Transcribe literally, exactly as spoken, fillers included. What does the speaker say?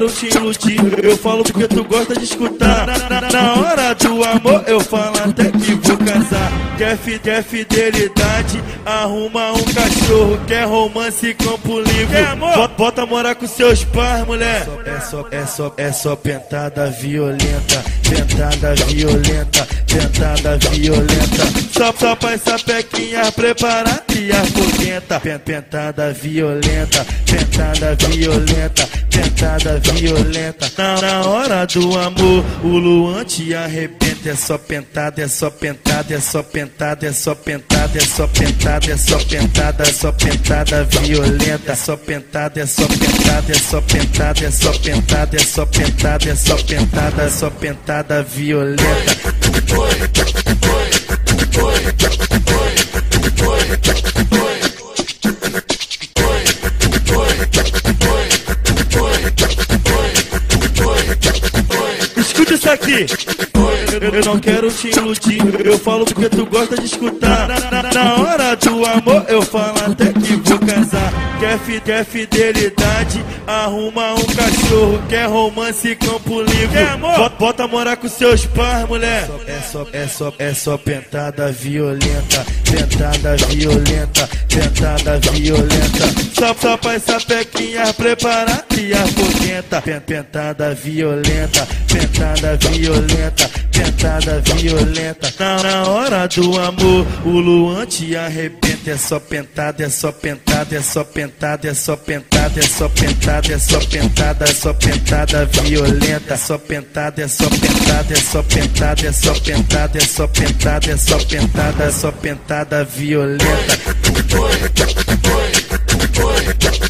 te iludir, eu falo porque tu gosta de escutar. Na, na, na hora do amor eu falo até que vou casar. Quer, fi, quer fidelidade, arruma um cachorro. Quer romance, campo livre, quer amor? Bota, bota morar com seus pais, mulher. É só, é só, é só pentada violenta, pentada violenta, pentada violenta. Só, só pra essa pequinha preparar e a foguenta. Pentada violenta, pentada violenta, pentada violenta. Na, na hora do amor, o Luan te arrebenta. É só pentada, é só pentada, é só pentada, é só pentada, é só pentada, é só pentada, é só pentada violenta. É só pentada, é só pentada, é só pentada, é só pentada, é só pentada, é só pentada, é só pentada violenta. Escuta isso aqui. Eu, eu não quero te iludir, eu falo porque tu gosta de escutar. Na, na, na hora do amor eu falo até que vou casar. Quer, fi, quer fidelidade, arruma um cachorro. Quer romance, campo livre, quer amor? Bota, bota morar com seus pais, mulher. É só, é só, é só pentada violenta, pentada violenta, pentada violenta. Só, só pra essa pequinha preparar e a foguenta. Pentada violenta, pentada violenta, pentada violenta. Na, na hora do amor, o Luan te arrebenta. É só pentada, é só pentada, é só pentada, é só pentada, é só pentada, é só pentada, é só pentada violenta. É só pentada, é só pentada, é só pentada, é só pentada, é só pentada, é só pentada, é só pentada violenta.